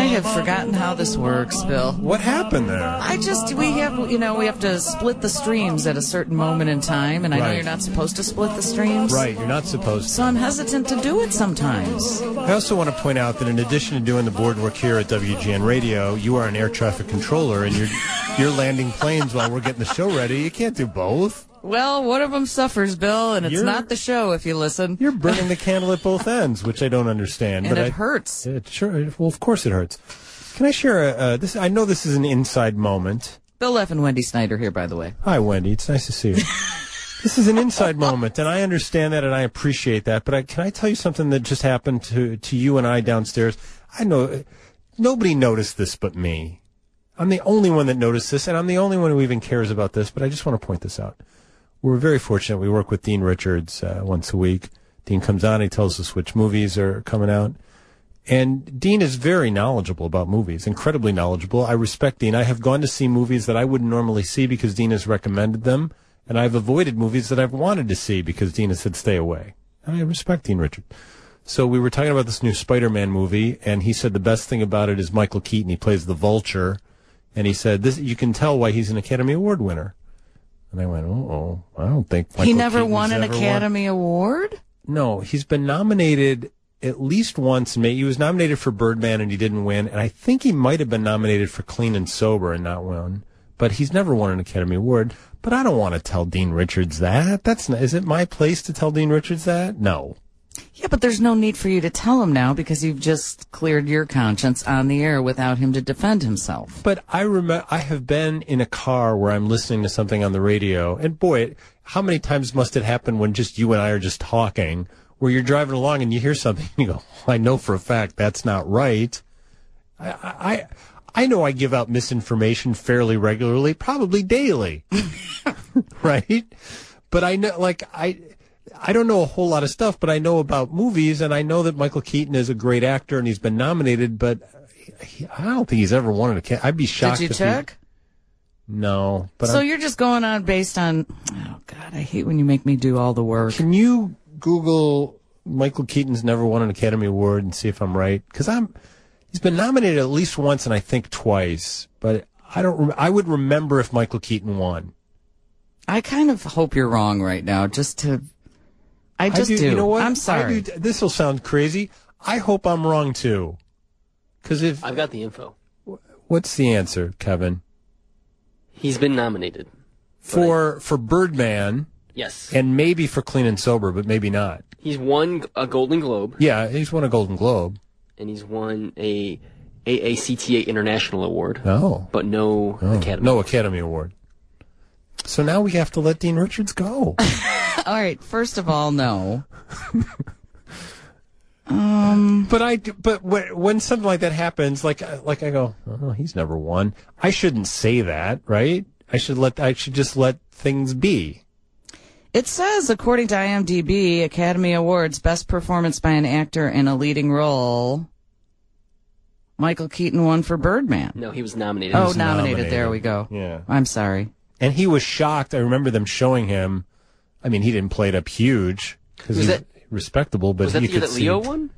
have forgotten how this works, Bill. What happened there? We have to split the streams at a certain moment in time, and I know you're not supposed to split the streams. Right, you're not supposed to. So I'm hesitant to do it sometimes. I also want to point out that in addition to doing the boardwork here at WGN Radio, you are an air traffic controller, and you're landing planes while we're getting the show ready. You can't do both. Well, one of them suffers, Bill, and it's not the show if you listen. You're burning the candle at both ends, which I don't understand. And it hurts. Well, of course it hurts. Can I share this? I know this is an inside moment. Bill Leff and Wendy Snyder here, by the way. Hi, Wendy. It's nice to see you. This is an inside moment, and I understand that, and I appreciate that. But can I tell you something that just happened to you and I downstairs? I know nobody noticed this but me. I'm the only one that noticed this, and I'm the only one who even cares about this, but I just want to point this out. We're very fortunate. We work with Dean Richards once a week. Dean comes on. He tells us which movies are coming out. And Dean is very knowledgeable about movies, incredibly knowledgeable. I respect Dean. I have gone to see movies that I wouldn't normally see because Dean has recommended them. And I've avoided movies that I've wanted to see because Dean has said stay away. And I respect Dean Richards. So we were talking about this new Spider-Man movie, and he said the best thing about it is Michael Keaton. He plays the Vulture. And he said, you can tell why he's an Academy Award winner. And I went, I don't think Michael He never Keaton's won an Academy Award? No, he's been nominated at least once. He was nominated for Birdman and he didn't win. And I think he might have been nominated for Clean and Sober and not won. But he's never won an Academy Award. But I don't want to tell Dean Richards that. Is it my place to tell Dean Richards that? No. Yeah, but there's no need for you to tell him now because you've just cleared your conscience on the air without him to defend himself. But I remember I have been in a car where I'm listening to something on the radio, and boy, how many times must it happen when just you and I are just talking, where you're driving along and you hear something and you go, I know for a fact that's not right. I know I give out misinformation fairly regularly, probably daily, right? But I know, I don't know a whole lot of stuff, but I know about movies, and I know that Michael Keaton is a great actor, and he's been nominated, but I don't think he's ever won an Academy. I'd be shocked. Did you check? No. But so you're just going on based on, oh, God, I hate when you make me do all the work. Can you Google Michael Keaton's never won an Academy Award and see if I'm right? Because he's been nominated at least once, and I think twice, but I would remember if Michael Keaton won. I kind of hope you're wrong right now, I do. You know what? I'm sorry. This will sound crazy. I hope I'm wrong, too. Because I've got the info. What's the answer, Kevin? He's been nominated. For Birdman. Yes. And maybe for Clean and Sober, but maybe not. He's won a Golden Globe. Yeah, he's won a Golden Globe. And he's won a AACTA International Award. Oh. But no Academy. No Academy Award. So now we have to let Dean Richards go. All right. First of all, no. But when something like that happens, like I go, oh, he's never won. I shouldn't say that, right? I should just let things be. It says, according to IMDb, Academy Awards, Best Performance by an Actor in a Leading Role. Michael Keaton won for Birdman. No, he was nominated. Oh, nominated. There we go. Yeah. I'm sorry. And he was shocked. I remember them showing him. I mean, he didn't play it up huge because he's respectable, but was that you the year could that see. Leo won?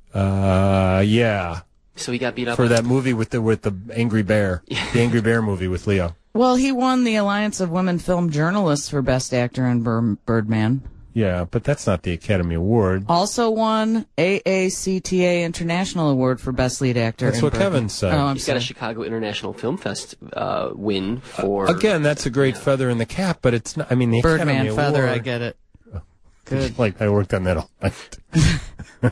Yeah. So he got beat up for that movie with the Angry Bear, the Angry Bear movie with Leo. Well, he won the Alliance of Women Film Journalists for Best Actor in Birdman. Yeah, but that's not the Academy Award. Also won AACTA International Award for Best Lead Actor. That's what Kevin said. Oh, He's got a Chicago International Film Fest win for. Again, that's a great feather in the cap, but it's not. I mean, the Birdman Academy feather. Award, I get it. Good. Like I worked on that all night.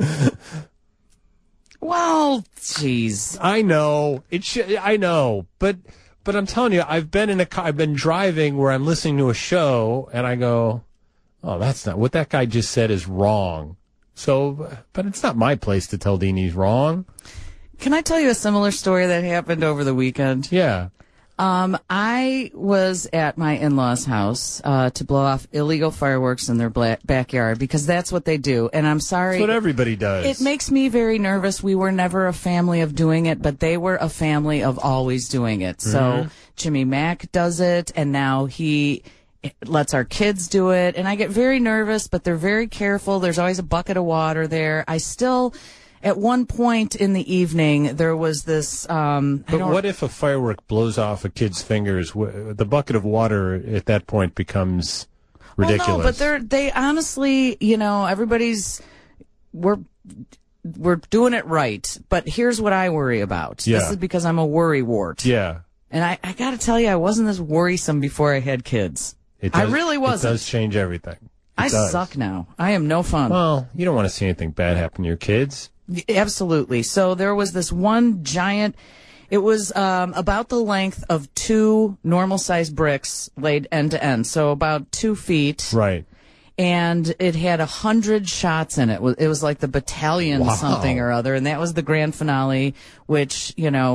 Well, jeez. I know I know, but I'm telling you, I've been in a car. I've been driving where I'm listening to a show, and I go, "Oh, that's not what that guy just said is wrong." So, but it's not my place to tell Dean he's wrong. Can I tell you a similar story that happened over the weekend? Yeah. I was at my in-laws' house to blow off illegal fireworks in their backyard because that's what they do. And I'm sorry. That's what everybody does. It makes me very nervous. We were never a family of doing it, but they were a family of always doing it. So Jimmy Mack does it, and now he lets our kids do it. And I get very nervous, but they're very careful. There's always a bucket of water there. at one point in the evening, there was this. But what if a firework blows off a kid's fingers? The bucket of water at that point becomes ridiculous. Well, no, but they honestly, we're doing it right. But here's what I worry about. Yeah. This is because I'm a worrywart. Yeah. And I got to tell you, I wasn't this worrisome before I had kids. I really wasn't. It does change everything. I suck now. I am no fun. Well, you don't want to see anything bad happen to your kids. Absolutely. So there was this one giant, it was about the length of 2 normal-sized bricks laid end to end, so about 2 feet. Right. And it had 100 shots in it. It was like the battalion something or other, and that was the grand finale, which,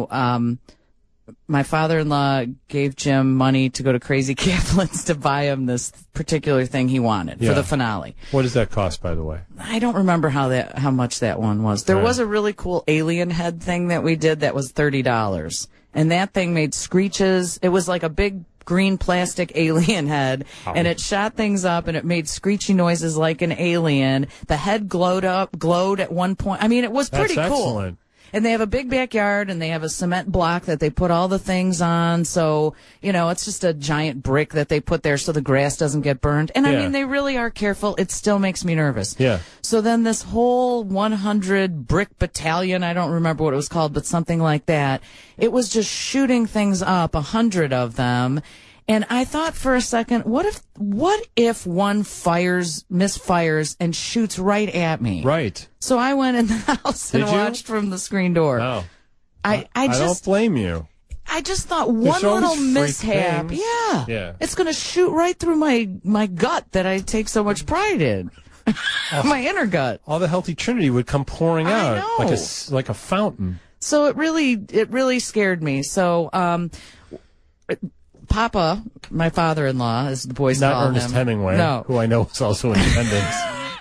my father-in-law gave Jim money to go to Crazy Kaplan's to buy him this particular thing he wanted for the finale. What does that cost, by the way? I don't remember how much that one was. There was a really cool alien head thing that we did that was $30. And that thing made screeches. It was like a big green plastic alien head, and it shot things up, and it made screechy noises like an alien. The head glowed at one point. I mean, it was pretty cool. Excellent. And they have a big backyard, and they have a cement block that they put all the things on. So, it's just a giant brick that they put there so the grass doesn't get burned. And I mean, they really are careful. It still makes me nervous. Yeah. So then this whole 100 brick battalion, I don't remember what it was called, but something like that. It was just shooting things up, 100 of them. And I thought for a second, what if one misfires and shoots right at me? Right. So I went in the house and watched from the screen door. Oh. I don't blame you. I just thought one little mishap. Yeah. It's going to shoot right through my gut that I take so much pride in. My inner gut. All the healthy trinity would come pouring out like a fountain. So it really scared me. So Papa, my father-in-law, as the boys call him. Not Ernest Hemingway, who I know is also in attendance.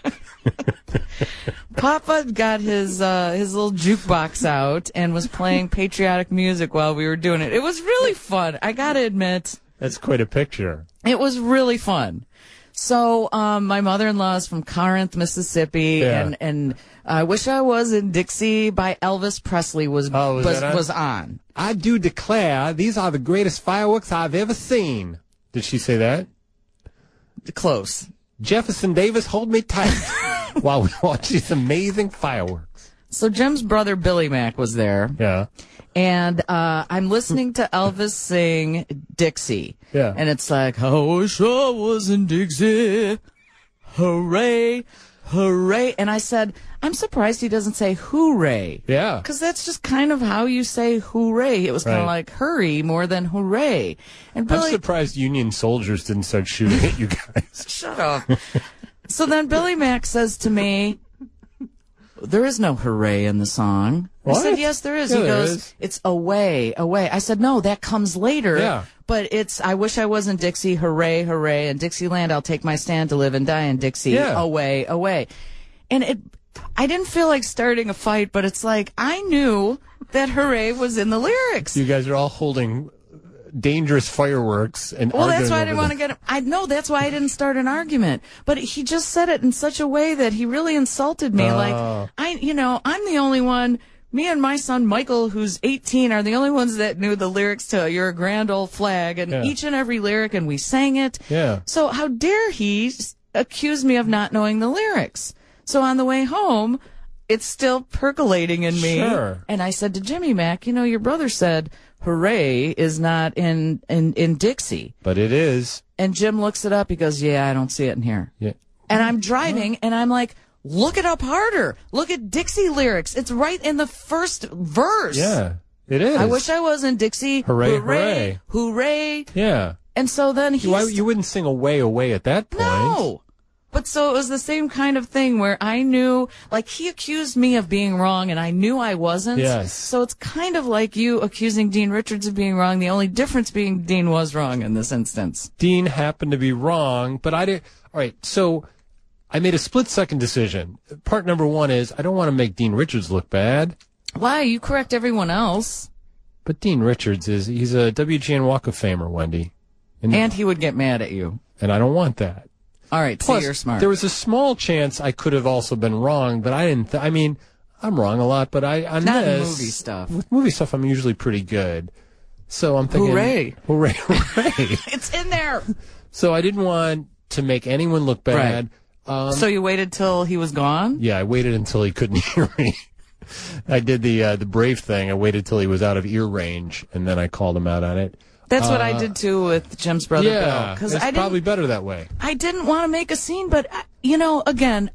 Papa got his little jukebox out and was playing patriotic music while we were doing it. It was really fun. I gotta admit. That's quite a picture. It was really fun. So, my mother-in-law is from Corinth, Mississippi, and I Wish I Was in Dixie by Elvis Presley was on. I do declare these are the greatest fireworks I've ever seen. Did she say that? Close. Jefferson Davis, hold me tight while we watch these amazing fireworks. So Jim's brother Billy Mack was there. Yeah. And I'm listening to Elvis sing Dixie. Yeah. And it's like, I wish I was in Dixie. Hooray. Hooray. And I said, I'm surprised he doesn't say hooray. Yeah. Because that's just kind of how you say hooray. It was kind of like hurry more than hooray. And Billy, I'm surprised Union soldiers didn't start shooting at you guys. Shut up. So then Billy Mack says to me, there is no hooray in the song. What? I said, yes, there is. Yeah, he goes, is. It's away, away. I said, no, that comes later. Yeah. But it's, I wish I was in Dixie, hooray, hooray. In Dixieland, I'll take my stand to live and die in Dixie, away, away. And I didn't feel like starting a fight, but it's like, I knew that hooray was in the lyrics. You guys are all holding dangerous fireworks and well, arguing that's why I over didn't want to get him. I know that's why I didn't start an argument. But he just said it in such a way that he really insulted me. Like I'm the only one. Me and my son Michael, who's 18, are the only ones that knew the lyrics to "You're a Grand Old Flag" and each and every lyric, and we sang it. Yeah. So how dare he accuse me of not knowing the lyrics? So on the way home, it's still percolating in me. Sure. And I said to Jimmy Mack, your brother said hooray is not in Dixie. But it is. And Jim looks it up. He goes, yeah, I don't see it in here. Yeah. And I'm driving, and I'm like, look it up harder. Look at Dixie lyrics. It's right in the first verse. Yeah, it is. I wish I was in Dixie. Hooray, hooray. Hooray. Yeah. And so then you wouldn't sing away, away at that point. No. But so it was the same kind of thing where I knew, like, he accused me of being wrong, and I knew I wasn't. Yes. So it's kind of like you accusing Dean Richards of being wrong, the only difference being Dean was wrong in this instance. Dean happened to be wrong, but I did. All right, so I made a split-second decision. Part number one is I don't want to make Dean Richards look bad. Why? You correct everyone else. But Dean Richards he's a WGN Walk of Famer, Wendy. And he would get mad at you. And I don't want that. All right, Plus, so you're smart. There was a small chance I could have also been wrong, but I didn't. I'm wrong a lot, but on Not in this, movie stuff. With movie stuff, I'm usually pretty good. So I'm thinking, Hooray. hooray, hooray. It's in there. So I didn't want to make anyone look bad. So you waited till he was gone? Yeah, I waited until he couldn't hear me. I did the brave thing. I waited till he was out of ear range, and then I called him out on it. That's what I did too with Jim's brother Bill. Yeah, Because it's probably better that way. I didn't want to make a scene, but again,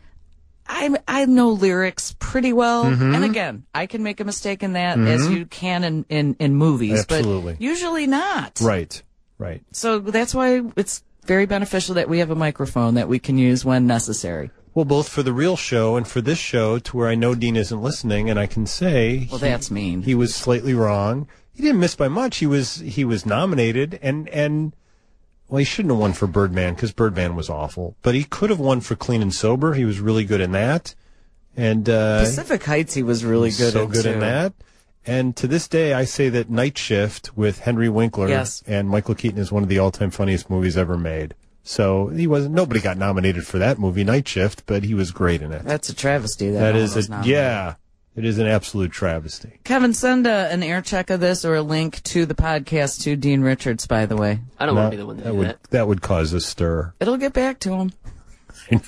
I know lyrics pretty well, and again, I can make a mistake in that as you can in movies, Absolutely. but usually not. Right. So that's why it's very beneficial that we have a microphone that we can use when necessary. Well, both for the real show and for this show, to where I know Dean isn't listening, and I can say, Well, that's mean. He was slightly wrong. He didn't miss by much. He was nominated, and well, he shouldn't have won for Birdman because Birdman was awful. But he could have won for Clean and Sober. He was really good in that. And Pacific Heights, he was really good. So good in that. And to this day, I say that Night Shift with Henry Winkler and Michael Keaton is one of the all-time funniest movies ever made. So nobody got nominated for that movie, Night Shift, but he was great in it. That's a travesty. It is an absolute travesty. Kevin, send an air check of this or a link to the podcast to Dean Richards, by the way. I don't want to be the one to do that. That would cause a stir. It'll get back to him. I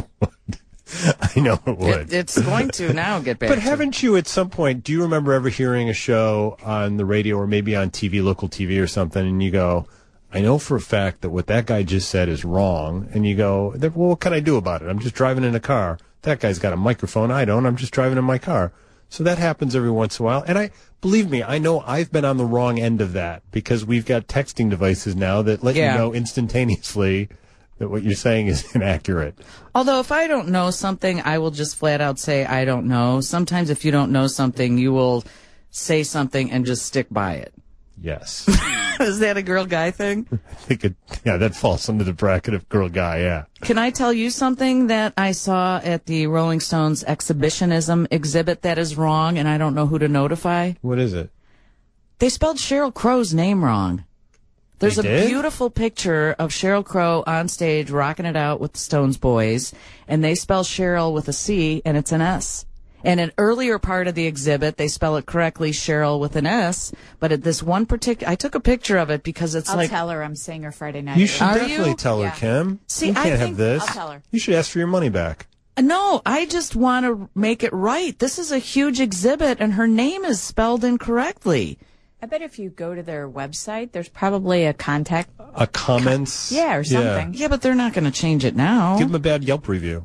know it would. It's going to now get back But to haven't you at some point, do you remember ever hearing a show on the radio or maybe on TV, local TV or something, and you go, I know for a fact that what that guy just said is wrong, and you go, well, what can I do about it? I'm just driving in a car. That guy's got a microphone. I don't. I'm just driving in my car. So that happens every once in a while. And believe me, I know I've been on the wrong end of that because we've got texting devices now that let you know instantaneously that what you're saying is inaccurate. Although if I don't know something, I will just flat out say I don't know. Sometimes if you don't know something, you will say something and just stick by it. Yes. Is that a girl-guy thing? I think that falls under the bracket of girl-guy, yeah. Can I tell you something that I saw at the Rolling Stones exhibitionism exhibit that is wrong, and I don't know who to notify? What is it? They spelled Sheryl Crow's name wrong. There's a beautiful picture of Sheryl Crow on stage rocking it out with the Stones boys, and they spell Cheryl with a C, and it's an S. And an earlier part of the exhibit, they spell it correctly, Cheryl with an S. But at this one particular, I took a picture of it because it's I'll tell her I'm seeing her Friday night. You should definitely tell her, Kim. See, you can't have this. I'll tell her. You should ask for your money back. No, I just want to make it right. This is a huge exhibit, and her name is spelled incorrectly. I bet if you go to their website, there's probably a contact. A comments? Or something. Yeah, but they're not going to change it now. Give them a bad Yelp review.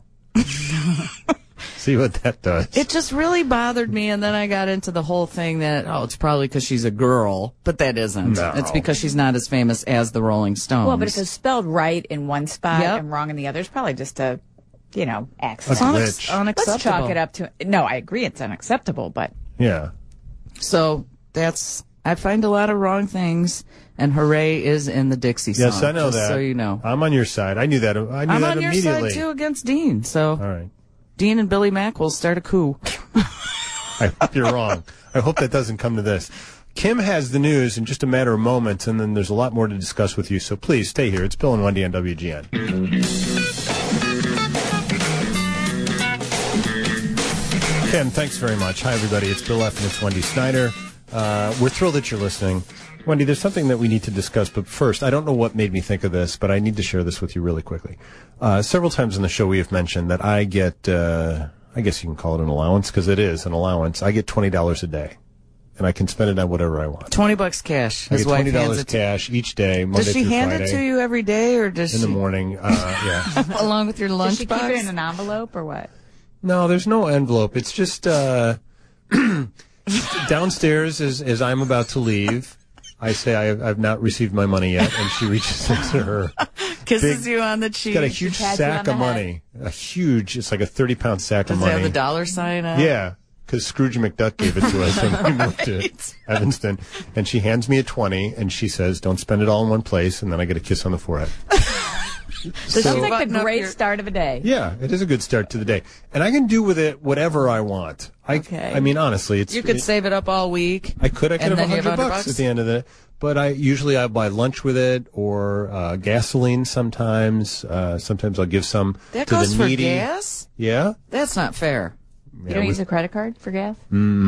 See what that does. It just really bothered me, and then I got into the whole thing that, it's probably because she's a girl, but that isn't. No. It's because she's not as famous as the Rolling Stones. Well, but if it's spelled right in one spot and wrong in the other, it's probably just a, accident. It's unacceptable. Let's chalk it up to, no, I agree it's unacceptable, but. Yeah. So I find a lot of wrong things, and Hooray is in the Dixie song. Yes, I know just that. So you know. I'm on your side. I knew that. I'm on immediately. your side, too, against Dean. So. All right. Dean and Billy Mack will start a coup. I hope you're wrong. I hope that doesn't come to this. Kim has the news in just a matter of moments, and then there's a lot more to discuss with you. So please stay here. It's Bill and Wendy on WGN. Kim, thanks very much. Hi, everybody. It's Bill F. and it's Wendy Snyder. We're thrilled that you're listening. Wendy, there's something that we need to discuss, but first, I don't know what made me think of this, but I need to share this with you really quickly. Several times in the show we have mentioned that I get, I guess you can call it an allowance, because it is an allowance. I get $20 a day, and I can spend it on whatever I want. $20 cash. I get $20 cash each day, Monday through Friday. Does she hand it to you every day, or does she? In the morning, yeah. Along with your lunchbox? Does she keep it in an envelope, or what? No, there's no envelope. It's just downstairs as I'm about to leave. I say I've not received my money yet, and she reaches into her, kisses you on the cheek. Got a huge sack of money, it's like a 30-pound sack of money. Does it have the dollar sign on? Yeah, because Scrooge McDuck gave it to us when we moved to Evanston, and she hands me a 20, and she says, "Don't spend it all in one place," and then I get a kiss on the forehead. Sounds like the great start of a day. Yeah, it is a good start to the day. And I can do with it whatever I want. I mean, honestly, you could save it up all week. I could have $100 at the end of it. But I buy lunch with it or gasoline sometimes. Sometimes I'll give some that to goes the needy. For gas? Yeah. That's not fair. You don't use a credit card for gas?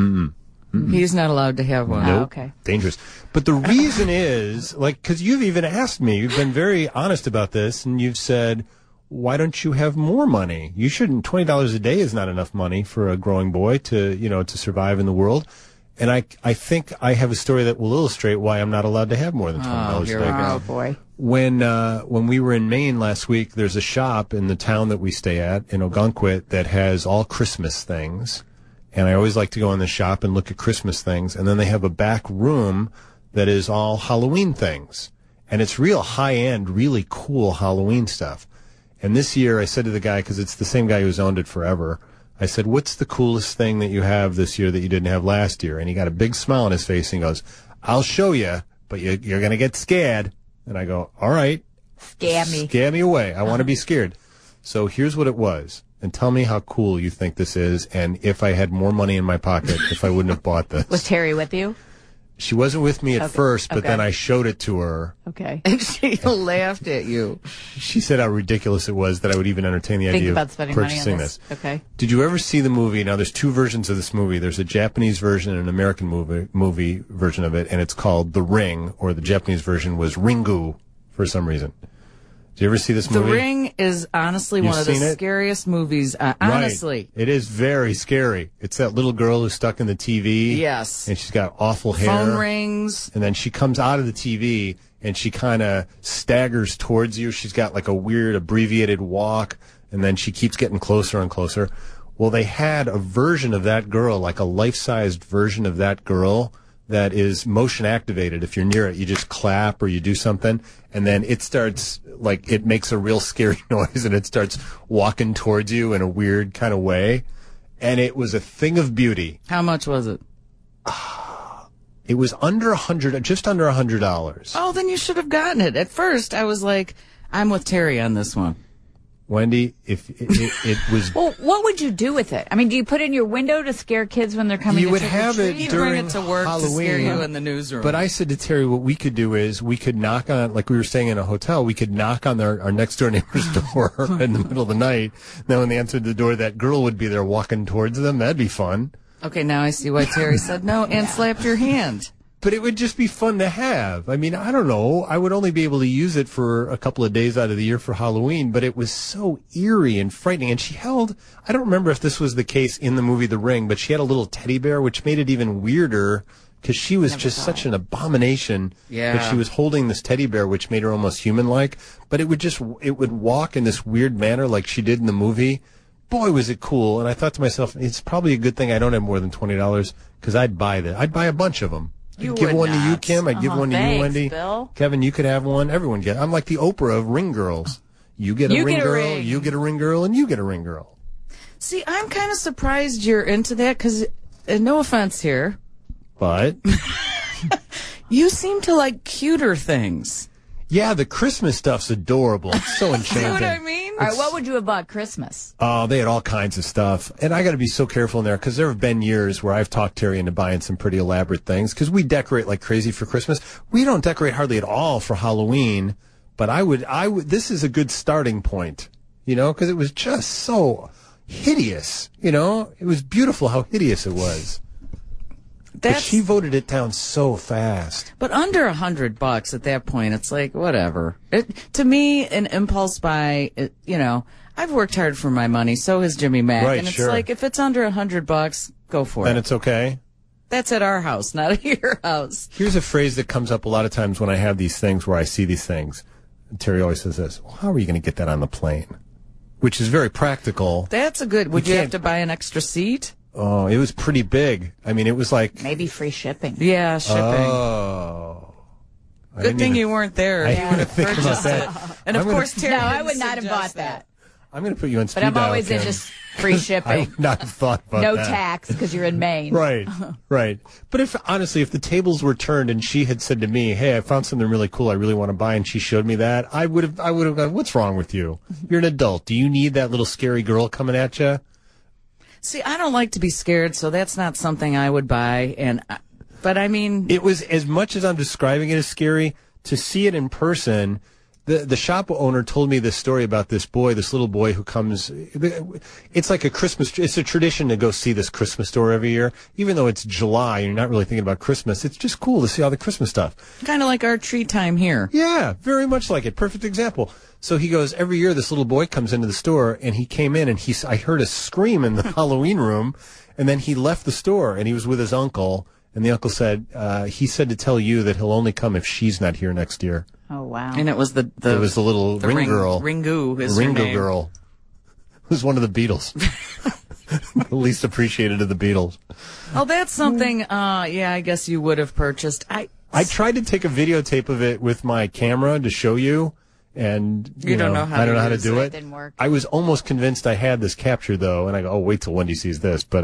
He's not allowed to have one. Oh, okay. Dangerous. But the reason is, like, because you've even asked me, you've been very honest about this, and you've said, why don't you have more money? You shouldn't. $20 a day is not enough money for a growing boy to survive in the world. And I think I have a story that will illustrate why I'm not allowed to have more than $20 a day. Oh, boy. When we were in Maine last week, there's a shop in the town that we stay at in Ogunquit that has all Christmas things. And I always like to go in the shop and look at Christmas things. And then they have a back room that is all Halloween things. And it's real high-end, really cool Halloween stuff. And this year I said to the guy, because it's the same guy who's owned it forever, I said, what's the coolest thing that you have this year that you didn't have last year? And he got a big smile on his face and he goes, I'll show you, but you're going to get scared. And I go, all right. Scare me. Scare me away. I want to be scared. So here's what it was. And tell me how cool you think this is, and if I had more money in my pocket, if I wouldn't have bought this. Was Terry with you? She wasn't with me at first, but then I showed it to her. Okay. And she laughed at you. She said how ridiculous it was that I would even entertain the idea about of spending money purchasing on this. Okay. Did you ever see the movie? Now, there's two versions of this movie. There's a Japanese version and an American movie version of it, and it's called The Ring, or the Japanese version was Ringu for some reason. Did you ever see this movie? The Ring is honestly one of the scariest movies. Honestly. Right. It is very scary. It's that little girl who's stuck in the TV. Yes. And she's got awful hair. Phone rings. And then she comes out of the TV and she kind of staggers towards you. She's got like a weird abbreviated walk. And then she keeps getting closer and closer. Well, they had a version of that girl, like a life-sized version of that girl, that is motion activated. If you're near it, you just clap or you do something, and then it starts, like, it makes a real scary noise, and it starts walking towards you in a weird kind of way. And it was a thing of beauty. How much was it? It was under just under $100. Oh, then you should have gotten it. At first, I was like, I'm with Terry on this one. Wendy, if it was... Well, what would you do with it? I mean, do you put it in your window to scare kids when they're coming You to would have it You during bring it to work Halloween. to scare you in the newsroom. But I said to Terry, what we could do is we could knock on, like we were staying in a hotel, we could knock on our next door neighbor's door in the middle of the night. Then when they answered the door, that girl would be there walking towards them. That'd be fun. Okay, now I see why Terry said no and slapped your hand. But it would just be fun to have. I mean, I don't know. I would only be able to use it for a couple of days out of the year for Halloween, but it was so eerie and frightening. And she held, I don't remember if this was the case in the movie The Ring, but she had a little teddy bear, which made it even weirder because she was just such an abomination that she was holding this teddy bear, which made her almost human-like. But it would walk in this weird manner like she did in the movie. Boy, was it cool. And I thought to myself, it's probably a good thing I don't have more than $20 because I'd buy that. I'd buy a bunch of them. I'd give one to you, Kim. I'd give one to you, Wendy. Bill. Kevin, you could have one. Everyone get. I'm like the Oprah of ring girls. You get a ring girl, you get a ring girl, and you get a ring girl. See, I'm kind of surprised you're into that because, no offense here, but you seem to like cuter things. Yeah, the Christmas stuff's adorable. It's so enchanting. See what I mean? All right, what would you have bought Christmas? Oh, they had all kinds of stuff. And I got to be so careful in there because there have been years where I've talked Terry into buying some pretty elaborate things because we decorate like crazy for Christmas. We don't decorate hardly at all for Halloween, but I would, this is a good starting point, you know, because it was just so hideous, you know? It was beautiful how hideous it was. But she voted it down so fast. But under $100 at that point, it's like, whatever. To me, an impulse buy, you know, I've worked hard for my money. So has Jimmy Mack. Right, and it's sure. like, if it's under $100, go for it. Then it's okay. That's at our house, not at your house. Here's a phrase that comes up a lot of times when I have these things where I see these things. And Terry always says this, well, how are you going to get that on the plane? Which is very practical. That's a good, would you have to buy an extra seat? Oh, it was pretty big. I mean, it was like... Maybe free shipping. Yeah, shipping. Oh. Good thing you weren't there. I You didn't would even have think about purchased it. that. And of course, Terry No, I didn't would not have suggest bought that. I'm going to put you on speed But I'm dial, always Kim. in just free shipping. I would not have thought about No that. tax because you're in Maine. Right, right. But if, honestly, if the tables were turned and she had said to me, hey, I found something really cool I really want to buy, and she showed me that, I would have gone, what's wrong with you? You're an adult. Do you need that little scary girl coming at you? See, I don't like to be scared, so that's not something I would buy. But I mean, it was, as much as I'm describing it as scary, to see it in person, The shop owner told me this story about this little boy who comes. It's like it's a tradition to go see this Christmas store every year. Even though it's July and you're not really thinking about Christmas, it's just cool to see all the Christmas stuff. Kind of like our tree time here. Yeah, very much like it. Perfect example. So he goes, every year this little boy comes into the store, and he came in, and I heard a scream in the Halloween room, and then he left the store, and he was with his uncle, and the uncle said, he said to tell you that he'll only come if she's not here next year. Oh, wow. And it was the little ring girl. Ringu is her Ringo name. girl. Who's one of the Beatles. The least appreciated of the Beatles. Oh, that's something, yeah, I guess you would have purchased. I tried to take a videotape of it with my camera to show you, and you don't know how to how to use do it. it. Didn't work. I was almost convinced I had this captured though, and I go, "Oh, wait till Wendy sees this," but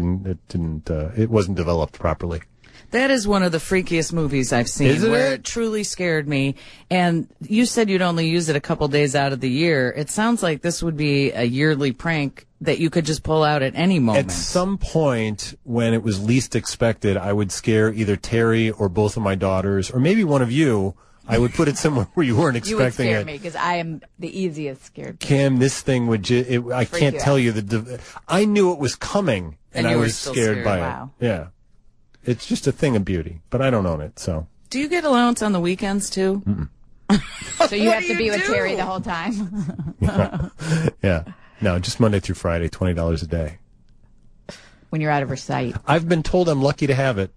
it wasn't developed properly. That is one of the freakiest movies I've seen. Isn't where it? It truly scared me. And you said you'd only use it a couple days out of the year. It sounds like this would be a yearly prank that you could just pull out at any moment. At some point, when it was least expected, I would scare either Terry or both of my daughters, or maybe one of you. I would put it somewhere where you weren't You would expecting scare it. me because I am the easiest scared. Kim, this thing would I Freak can't you tell out. you I knew it was coming, and And I you were was still scared by Wow. it. Yeah. It's just a thing of beauty, but I don't own it, so. Do you get allowance on the weekends, too? So you What have do to you be with do? Terry the whole time. Yeah. No, just Monday through Friday, $20 a day. When you're out of her sight. I've been told I'm lucky to have it.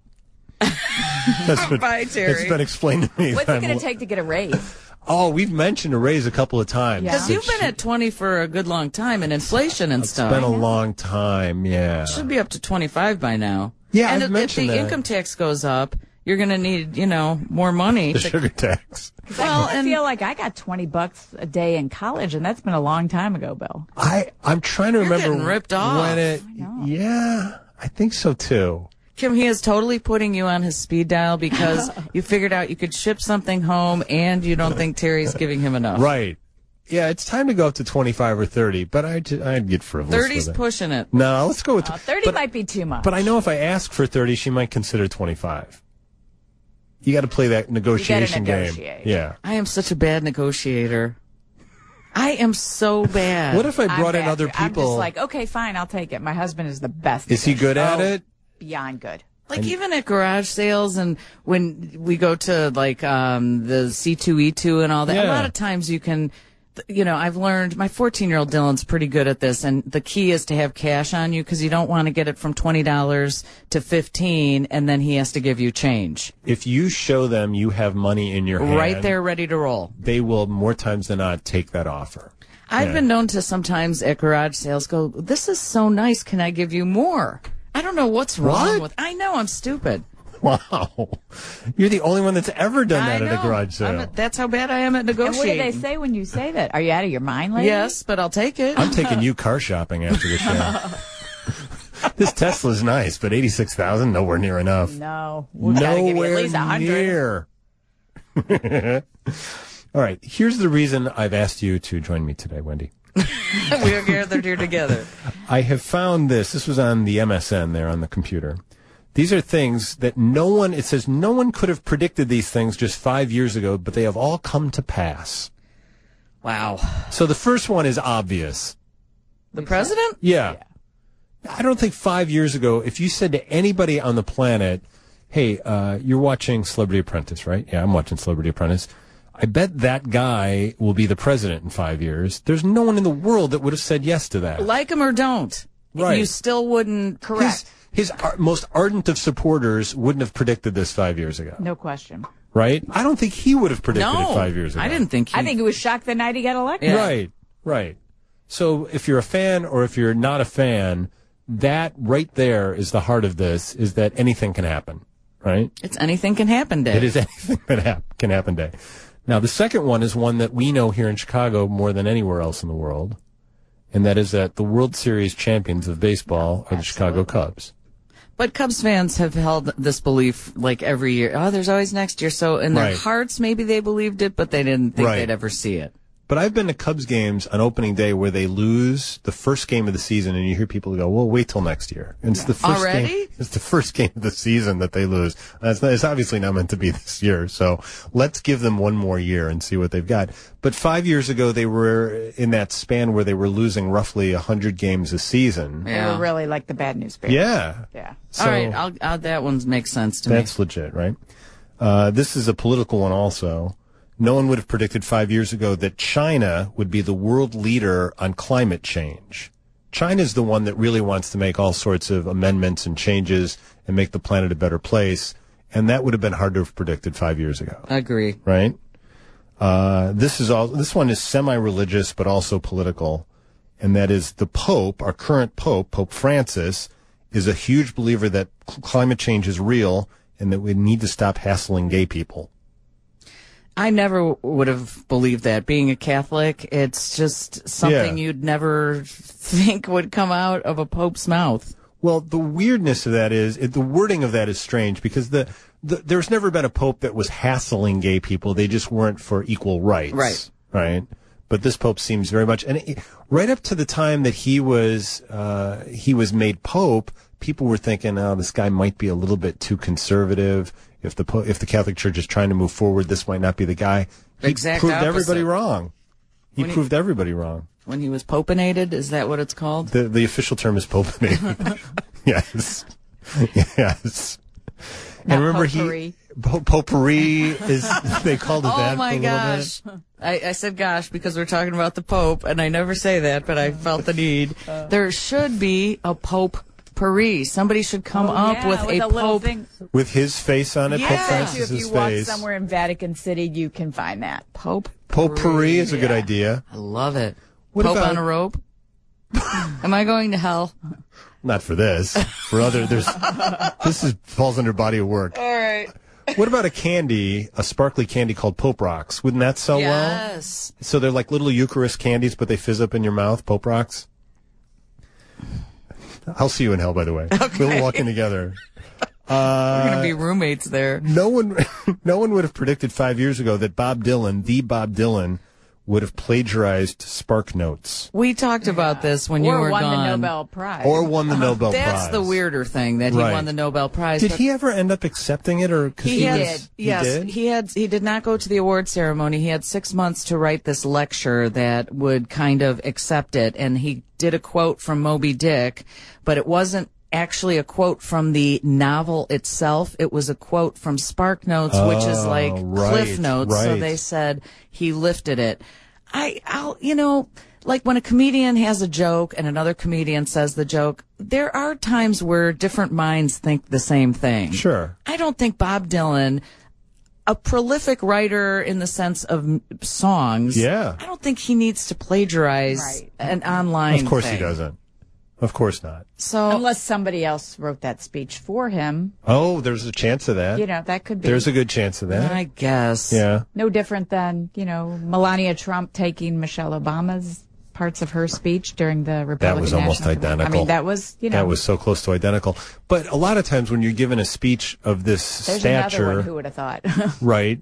That's what, Bye, Terry. It's been explained to me. What's that it going I'm- to take to get a raise? Oh, we've mentioned a raise a couple of times. Yeah. Because But you've been at 20 for a good long time, and inflation and It's stuff. been a long time, yeah. Should be up to 25 by now. Yeah, and I've if mentioned the that. income tax goes up, you're going to need, more money. The sugar tax. Well, I feel like I got $20 a day in college, and that's been a long time ago, Bill. I'm trying to remember getting ripped off. when it. Yeah, I think so too. Kim, he is totally putting you on his speed dial because you figured out you could ship something home and you don't think Terry's giving him enough. Right. Yeah, it's time to go up to 25 or 30, but I'd get frivolous 30's with it. pushing it. No, let's go with 30 but, might be too much. But I know if I ask for 30, she might consider 25. You got to play that negotiation game. negotiate. Yeah. I am such a bad negotiator. I am so bad. What if I brought in bad other too. I'm people? just like, okay, fine, I'll take it. My husband is the best. Is he good at it? Beyond good. Like even at garage sales and when we go to like the C2E2 and all that, a Yeah. lot of times you can, I've learned my 14-year-old Dylan's pretty good at this, and the key is to have cash on you because you don't want to get it from $20 to $15 and then he has to give you change. If you show them you have money in your hand, Right there, ready to roll. they will more times than not take that offer. I've Yeah. been known to sometimes at garage sales go, "This is so nice. Can I give you more?" I don't know what's wrong What? with. I know I'm stupid. Wow. You're the only one that's ever done that I at a know. garage sale. That's how bad I am at And what do negotiating. they say when you say that? Are you out of your mind, lady? Yes, but I'll take it. I'm taking you car shopping after the show. This Tesla's nice, but 86,000 nowhere near enough. No. We've got to give you at least 100. near. All right, here's the reason I've asked you to join me today, Wendy. We are gathered here together. I have found this. This was on the MSN there on the computer. These are things that it says no one could have predicted these things just 5 years ago, but they have all come to pass. Wow. So the first one is obvious. The president? Yeah. I don't think 5 years ago, if you said to anybody on the planet, hey, you're watching Celebrity Apprentice, right? Yeah, I'm watching Celebrity Apprentice. I bet that guy will be the president in 5 years. There's no one in the world that would have said yes to that. Like him or don't. Right. You still wouldn't. Correct. His most ardent of supporters wouldn't have predicted this 5 years ago, No question. right? I don't think he would have predicted No. it 5 years ago. I didn't think I think he was shocked the night he got elected. Yeah. Right. So if you're a fan or if you're not a fan, that right there is the heart of this, is that anything can happen, right? It's anything can happen day. It is anything that can happen day. Now, the second one is one that we know here in Chicago more than anywhere else in the world, and that is that the World Series champions of baseball are the Chicago Cubs. But Cubs fans have held this belief like every year. Oh, there's always next year. So in their Right. hearts, maybe they believed it, but they didn't think Right. they'd ever see it. But I've been to Cubs games on opening day where they lose the first game of the season, and you hear people go, "Well, wait till next year." And it's the first Already? game. It's the first game of the season that they lose. It's obviously not meant to be this year. So let's give them one more year and see what they've got. But 5 years ago, they were in that span where they were losing roughly 100 games a season. They were really like the bad news bears. Yeah. Yeah. So All right, that one makes sense to me. that's legit, right? This is a political one also. No one would have predicted 5 years ago that China would be the world leader on climate change. China's the one that really wants to make all sorts of amendments and changes and make the planet a better place. And that would have been hard to have predicted 5 years ago. Agree. Right? This one is semi-religious but also political. And that is the Pope, our current Pope, Pope Francis, is a huge believer that climate change is real and that we need to stop hassling gay people. I never would have believed that. Being a Catholic, it's just something you'd never think would come out of a pope's mouth. Well, the weirdness of that is, the wording of that is strange because there's never been a pope that was hassling gay people. They just weren't for equal rights. Right. Right. But this pope seems very much, and right up to the time that he was made pope, people were thinking, oh, this guy might be a little bit too conservative. If the Catholic Church is trying to move forward, this might not be the guy. He Exact proved opposite. everybody wrong. He proved everybody wrong. When he was popinated, is that what it's called? The official term is popinated. Yes. Yes. And remember potpourri. Potpourri is, they called it that Oh my for a gosh. little bit. I said gosh because we're talking about the Pope, and I never say that, but I felt the need. There should be a Pope Paris. Somebody should come up with a little Pope. thing. With his face on it, Yeah. Pope If Francis's If you walk face. somewhere in Vatican City, you can find that. Pope Potpourri is a good idea. I love it. What Pope about- on a rope? Am I going to hell? Not for this. For other, falls under body of work. All right. What about a sparkly candy called Pope Rocks? Wouldn't that sell well? Yes. So they're like little Eucharist candies, but they fizz up in your mouth, Pope Rocks? I'll see you in hell, by the way. Okay. We'll walk in together. We're going to be roommates there. No one would have predicted 5 years ago that Bob Dylan, would have plagiarized Spark Notes. We talked about this when you Or were won gone. the Nobel Prize. Or won the Nobel Prize. That's the weirder thing, that he Right. won the Nobel Prize. Did but he ever end up accepting it, or 'cause He was- did. Yes, did? he did not go to the award ceremony. He had 6 months to write this lecture that would kind of accept it, and he did a quote from Moby Dick, but it wasn't actually a quote from the novel itself. It was a quote from Spark Notes, which is like Cliff Notes. So right. they said he lifted it. I'll like when a comedian has a joke and another comedian says the joke, there are times where different minds think the same thing. Sure. I don't think Bob Dylan, a prolific writer in the sense of songs, Yeah. I don't think he needs to plagiarize Right. an online Of course thing. he doesn't. Of course not. So Unless somebody else wrote that speech for him, Oh, there's a chance of that. that could be. There's a good chance of that. I guess. Yeah. No different than, Melania Trump taking Michelle Obama's parts of her speech during the Republican That was almost National Convention. identical. I mean, that was, That was so close to identical. But a lot of times when you're given a speech of this there's stature, another one who would have thought. right.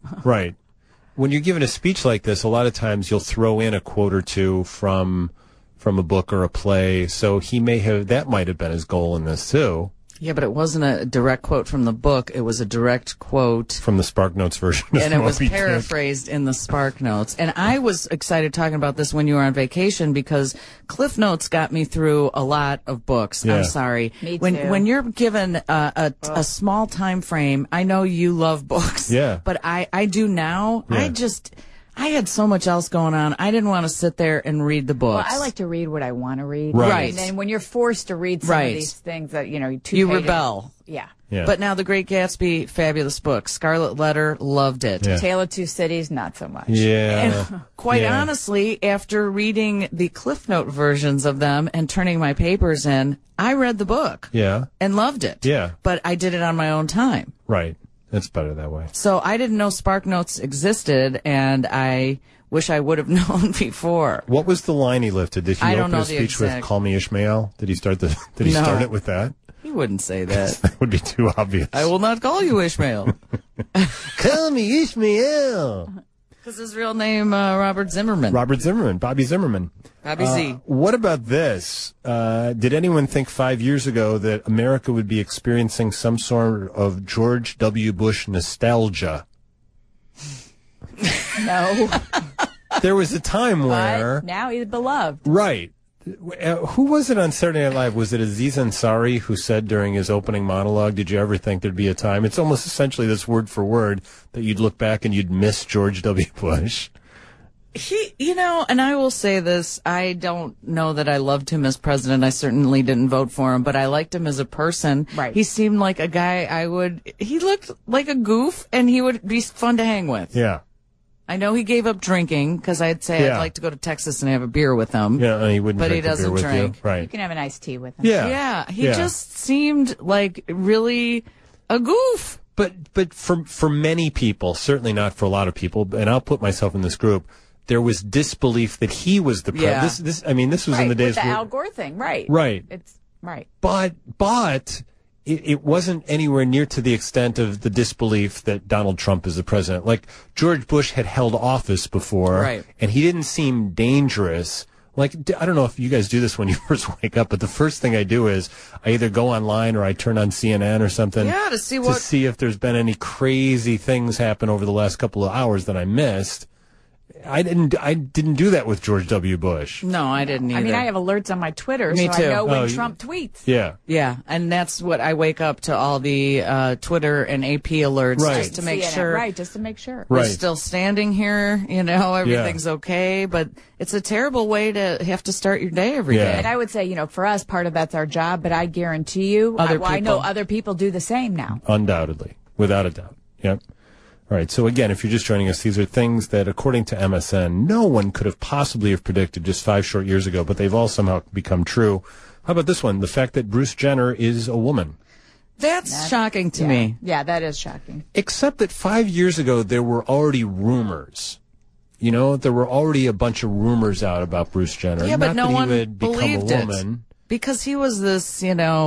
When you're given a speech like this, a lot of times you'll throw in a quote or two from a book or a play. So that might have been his goal in this too. Yeah, but it wasn't a direct quote from the book. It was a direct quote. From the Spark Notes version. And it was Moby Dick. paraphrased in the Spark Notes. And I was excited talking about this when you were on vacation because Cliff Notes got me through a lot of books. Yeah. I'm sorry. Me when too. when you're given a small time frame, I know you love books. Yeah. But I do now. Yeah. I had so much else going on. I didn't want to sit there and read the books. Well, I like to read what I want to read. Right. And then when you're forced to read some Right. of these things that, you You rebel. Yeah. Yeah. But now The Great Gatsby, fabulous book. Scarlet Letter, loved it. Yeah. Tale of Two Cities, not so much. Yeah. And quite Yeah. honestly, after reading the Cliff Note versions of them and turning my papers in, I read the book Yeah. and loved it. Yeah. But I did it on my own time. Right. It's better that way. So I didn't know Spark Notes existed, and I wish I would have known before. What was the line he lifted? Did he I don't open know his the speech with exact- "Call me Ishmael"? Did he start No. it with that? He wouldn't say that. That would be too obvious. I will not call you Ishmael. Call me Ishmael. Because his real name, Robert Zimmerman. Robert Zimmerman, Bobby Zimmerman. Bobby Z. What about this? Did anyone think 5 years ago that America would be experiencing some sort of George W. Bush nostalgia? No. There was a time where... But now he's beloved. Right. Who was it on Saturday Night Live? Was it Aziz Ansari who said during his opening monologue, did you ever think there'd be a time? It's almost essentially this word for word that you'd look back and you'd miss George W. Bush. He, and I will say this, I don't know that I loved him as president. I certainly didn't vote for him, but I liked him as a person. Right. He seemed like a guy he looked like a goof and he would be fun to hang with. Yeah. I know he gave up drinking because I'd say Yeah. I'd like to go to Texas and have a beer with him. Yeah, and he wouldn't But he drink a beer doesn't with drink. you. Right. You can have an iced tea with him. Yeah. Yeah, he just seemed like really a goof. But for many people, certainly not for a lot of people, and I'll put myself in this group, there was disbelief that he was the president. Yeah. This was in the days with the where, Al Gore thing, right? Right. It's right. But it wasn't anywhere near to the extent of the disbelief that Donald Trump is the president. Like, George Bush had held office before, Right. and he didn't seem dangerous. Like, I don't know if you guys do this when you first wake up, but the first thing I do is I either go online or I turn on CNN or something Yeah, to see if there's been any crazy things happen over the last couple of hours that I missed. I didn't do that with George W. Bush. No, I didn't either. I mean, I have alerts on my Twitter, Me so too. I know when Oh, Trump tweets. Yeah. Yeah, and that's what I wake up to, all the Twitter and AP alerts Right. just to make CNN, sure right? Just to make sure. we're Right. still standing here, everything's okay. But it's a terrible way to have to start your day every day. Yeah. And I would say, for us, part of that's our job, but I guarantee you, I know people. other people do the same now. Undoubtedly. Without a doubt. Yep. All right. So again, if you're just joining us, these are things that, according to MSN, no one could have possibly have predicted just 5 short years ago, but they've all somehow become true. How about this one? The fact that Bruce Jenner is a woman. That's shocking to me. Yeah, that is shocking. Except that 5 years ago, there were already rumors. There were already a bunch of rumors out about Bruce Jenner. Yeah, but Not no that one he would become believed a it. woman. Because he was this,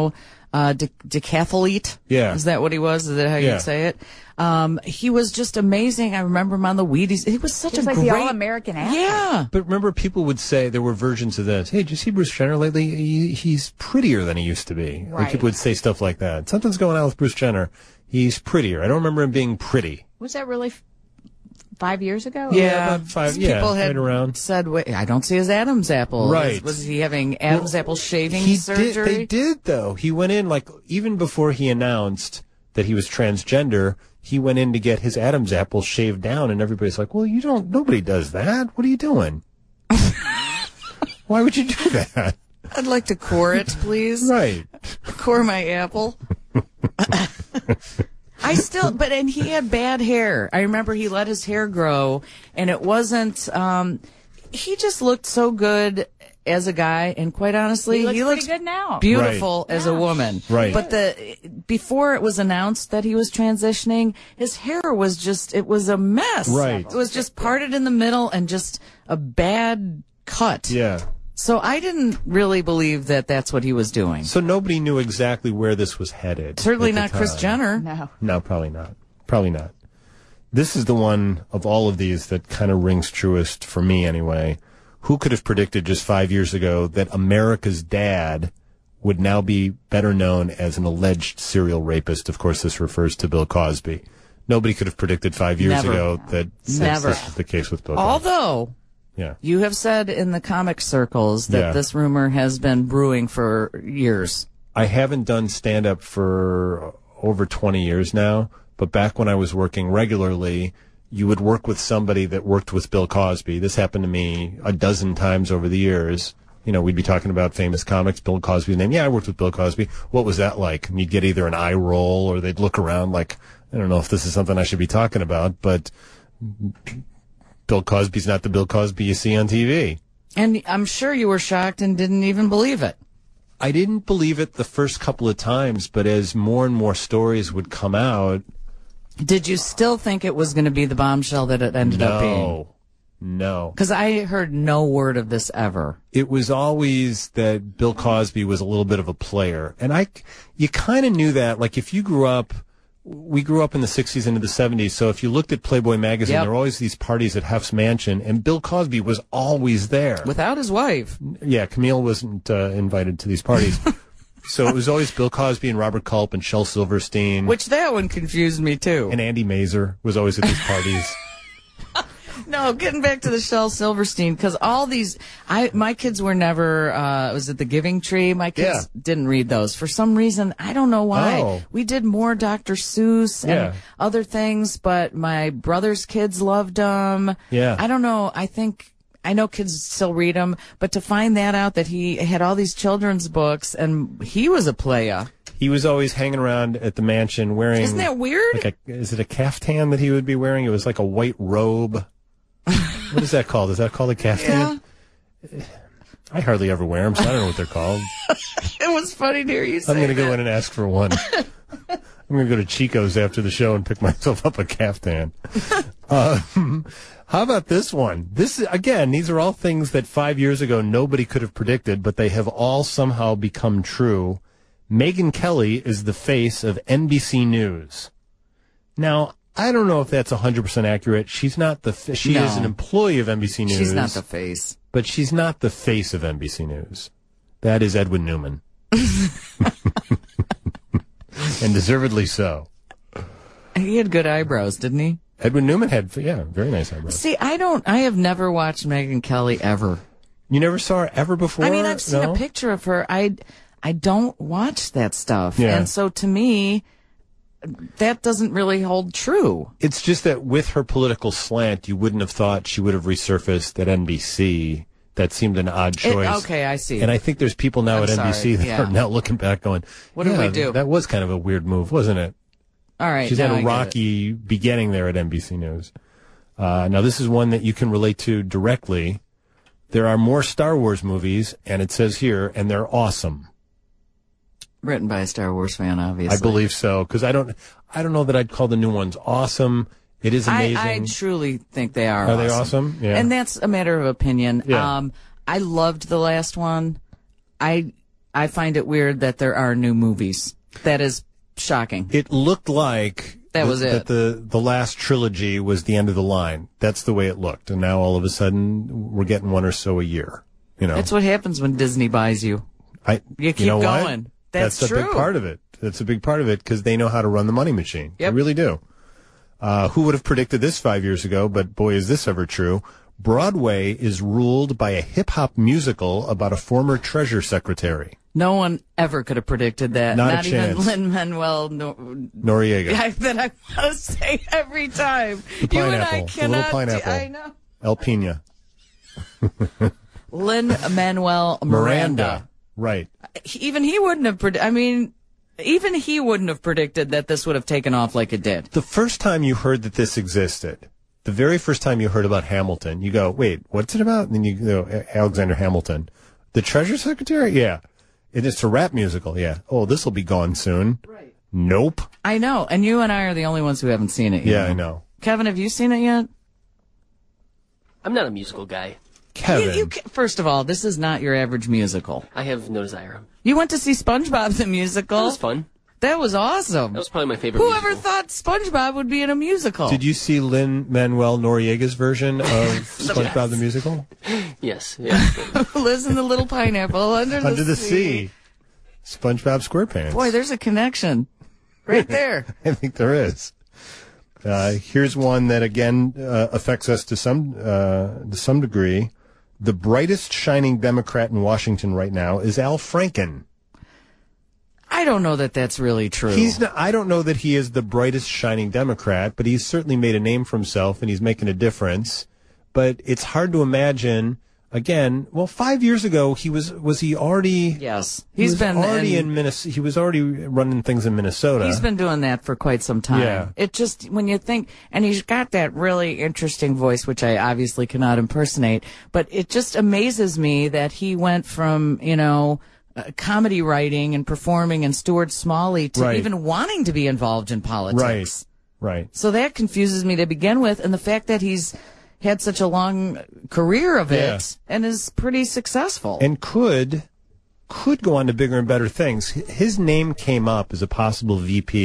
decathlete. Yeah. Is that what he was? Is that how Yeah. you'd say it? He was just amazing. I remember him on the Wheaties. He was such He was a like great the all-American athlete. Yeah. But remember, people would say there were versions of this. Hey, did you see Bruce Jenner lately? He's prettier than he used to be. Like, Right. people would say stuff like that. Something's going on with Bruce Jenner. He's prettier. I don't remember him being pretty. Was that really 5 years ago? Yeah, about 5, people had right around. said, "Wait, I don't see his Adam's apple." Right. Was he having Adam's apple shaving He surgery? They did, though. He went in, even before he announced that he was transgender, he went in to get his Adam's apple shaved down, and everybody's like, well, nobody does that. What are you doing? Why would you do that? I'd like to core it, please. Right. Core my apple. And he had bad hair. I remember he let his hair grow, and it wasn't, he just looked so good as a guy, and quite honestly, He looks looks pretty good now. beautiful as a woman. Right. But before it was announced that he was transitioning, his hair was it was a mess. Right. It was just parted in the middle and just a bad cut. Yeah. So I didn't really believe that that's what he was doing. So nobody knew exactly where this was headed. Certainly at the not Kris time. Jenner. No. No, probably not. Probably not. This is the one of all of these that kind of rings truest for me anyway. Who could have predicted just 5 years ago that America's dad would now be better known as an alleged serial rapist? Of course, this refers to Bill Cosby. Nobody could have predicted 5 years Never. ago that Never. this was the case with Bill Cosby. Although Yeah. you have said in the comic circles that Yeah. this rumor has been brewing for years. I haven't done stand-up for over 20 years now, but back when I was working regularly, you would work with somebody that worked with Bill Cosby. This happened to me a dozen times over the years. We'd be talking about famous comics, Bill Cosby's name. Yeah, I worked with Bill Cosby. What was that like? And you'd get either an eye roll or they'd look around like, I don't know if this is something I should be talking about, but Bill Cosby's not the Bill Cosby you see on TV. And I'm sure you were shocked and didn't even believe it. I didn't believe it the first couple of times, but as more and more stories would come out, Did you still think it was going to be the bombshell that it ended up being? No. Because I heard no word of this ever. It was always that Bill Cosby was a little bit of a player. And you kind of knew that. Like, if you grew up we grew up in the 60s into the 70s, so if you looked at Playboy magazine, Yep. there were always these parties at Hef's mansion, and Bill Cosby was always there. Without his wife. Yeah, Camille wasn't invited to these parties. So it was always Bill Cosby and Robert Culp and Shel Silverstein. Which that one confused me, too. And Andy Mazer was always at these parties. No, getting back to the Shel Silverstein, because all these, my kids were never, was it The Giving Tree? My kids didn't read those. For some reason, I don't know why. Oh. We did more Dr. Seuss and other things, but my brother's kids loved them. Yeah. I don't know. I know kids still read them, but to find that out that he had all these children's books and he was a playa. He was always hanging around at the mansion wearing... Isn't that weird? Like is it a caftan that he would be wearing? It was like a white robe. What is that called? Is that called a caftan? Yeah. I hardly ever wear them, so I don't know what they're called. It was funny to hear you say I'm going to that. go in and ask for one. I'm going to go to Chico's after the show and pick myself up a caftan. How about this one? Again, these are all things that 5 years ago nobody could have predicted, but they have all somehow become true. Megyn Kelly is the face of NBC News. Now, I don't know if that's 100% accurate. She's not she is an employee of NBC News. She's not the face. But she's not the face of NBC News. That is Edwin Newman. And deservedly so. He had good eyebrows, didn't he? Edwin Newman had, very nice eyebrows. See, I have never watched Megyn Kelly ever. You never saw her ever before? I mean, I've seen a picture of her. I don't watch that stuff. Yeah. And so to me, that doesn't really hold true. It's just that with her political slant, you wouldn't have thought she would have resurfaced at NBC. That seemed an odd choice. Okay, I see. And I think there's people now at NBC that are now looking back going, what did we do? That was kind of a weird move, wasn't it? All right. She's had a rocky beginning there at NBC News. Now, this is one that you can relate to directly. There are more Star Wars movies, and it says here, and they're awesome. Written by a Star Wars fan, obviously. I believe so, because I don't know that I'd call the new ones awesome. It is amazing. I truly think they are. Are they awesome? Yeah. And that's a matter of opinion. Yeah. I loved the last one. I find it weird that there are new movies. That is shocking. It looked like that the last trilogy was the end of the line. That's the way it looked. And now all of a sudden we're getting one or so a year. You know. That's what happens when Disney buys you. You keep going. What? That's true. A big part of it. That's a big part of it because they know how to run the money machine. Yep. They really do. Who would have predicted this 5 years ago? But boy, is this ever true. Broadway is ruled by a hip-hop musical about a former Treasury Secretary. No one ever could have predicted that. Not a even chance. Lin-Manuel Noriega. That I want to say every time. The pineapple. You and I cannot. The little pineapple. I know. El Pina. Lin-Manuel Miranda. Right. Even he wouldn't have even he wouldn't have predicted that this would have taken off like it did. The first time you heard that this existed, the very first time you heard about Hamilton, you go, wait, what's it about? And then you go, Alexander Hamilton. The Treasury Secretary? Yeah. It's a rap musical, yeah. Oh, this will be gone soon. Right. Nope. I know, and you and I are the only ones who haven't seen it yet. Yeah, I know. Kevin, have you seen it yet? I'm not a musical guy. Kevin. First of all, this is not your average musical. I have no desire. You went to see SpongeBob the musical. That was fun. That was awesome. That was probably my favorite Whoever musical. thought SpongeBob would be in a musical? Did you see Lin-Manuel Noriega's version of SpongeBob the musical? Yes. Yeah. Who lives in the little pineapple under the sea. SpongeBob SquarePants. Boy, there's a connection right there. I think there is. Here's one that again affects us to some degree. The brightest shining Democrat in Washington right now is Al Franken. I don't know that that's really true. I don't know that he is the brightest shining Democrat, but he's certainly made a name for himself and he's making a difference. But it's hard to imagine. Again, 5 years ago, was he already? Yes, He was already running things in Minnesota. He's been doing that for quite some time. Yeah. It just, when you think, and he's got that really interesting voice, which I obviously cannot impersonate, but it just amazes me that he went from, comedy writing and performing and Stuart Smalley to even wanting to be involved in politics. Right. So that confuses me to begin with, and the fact that he's had such a long career of it and is pretty successful. And could go on to bigger and better things. His name came up as a possible VP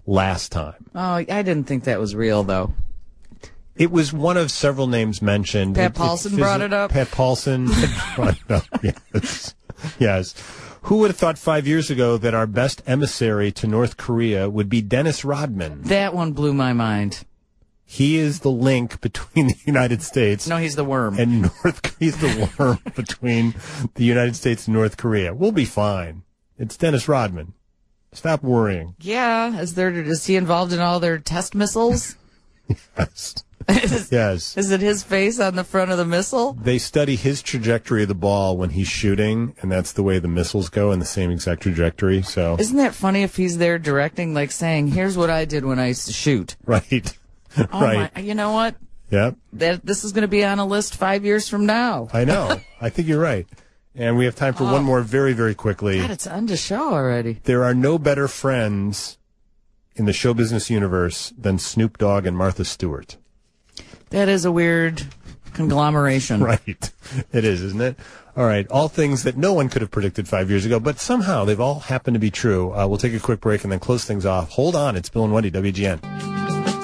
last time. Oh, I didn't think that was real, though. It was one of several names mentioned. Pat Paulson brought it up? Pat Paulson brought it up, yes. Yes. Who would have thought 5 years ago that our best emissary to North Korea would be Dennis Rodman? That one blew my mind. He is the link between the United States. No, he's the worm. And he's the worm between the United States and North Korea. We'll be fine. It's Dennis Rodman. Stop worrying. Yeah. Is he involved in all their test missiles? Yes. Yes. Is it his face on the front of the missile? They study his trajectory of the ball when he's shooting, and that's the way the missiles go in the same exact trajectory. So isn't that funny if he's there directing, like saying, "Here's what I did when I used to shoot." Right. Oh right. You know what? Yep. This is going to be on a list 5 years from now. I know. I think you're right. And we have time for one more very, very quickly. God, it's on the show already. There are no better friends in the show business universe than Snoop Dogg and Martha Stewart. That is a weird conglomeration. Right. It is, isn't it? All right. All things that no one could have predicted 5 years ago, but somehow they've all happened to be true. We'll take a quick break and then close things off. Hold on. It's Bill and Wendy, WGN.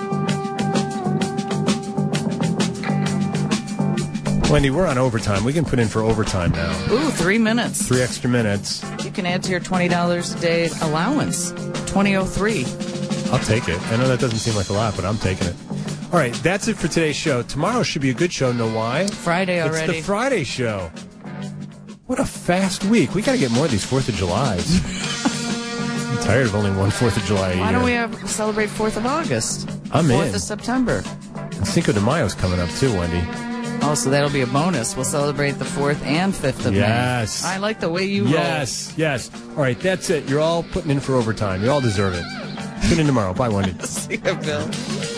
Wendy, we're on overtime. We can put in for overtime now. Ooh, 3 minutes. 3 extra minutes. You can add to your $20 a day allowance. 2003. I'll take it. I know that doesn't seem like a lot, but I'm taking it. All right, that's it for today's show. Tomorrow should be a good show. Know why? Friday already. It's the Friday show. What a fast week. We got to get more of these 4th of Julys. I'm tired of only one 4th of July a year. Why don't we celebrate 4th of August? I'm 4th in. of September. And Cinco de Mayo's coming up too, Wendy. Oh, so that'll be a bonus. We'll celebrate the 4th and 5th of May. Yes. I like the way you roll. Yes. All right, that's it. You're all putting in for overtime. You all deserve it. Tune in tomorrow. Bye, Wendy. See you, Bill.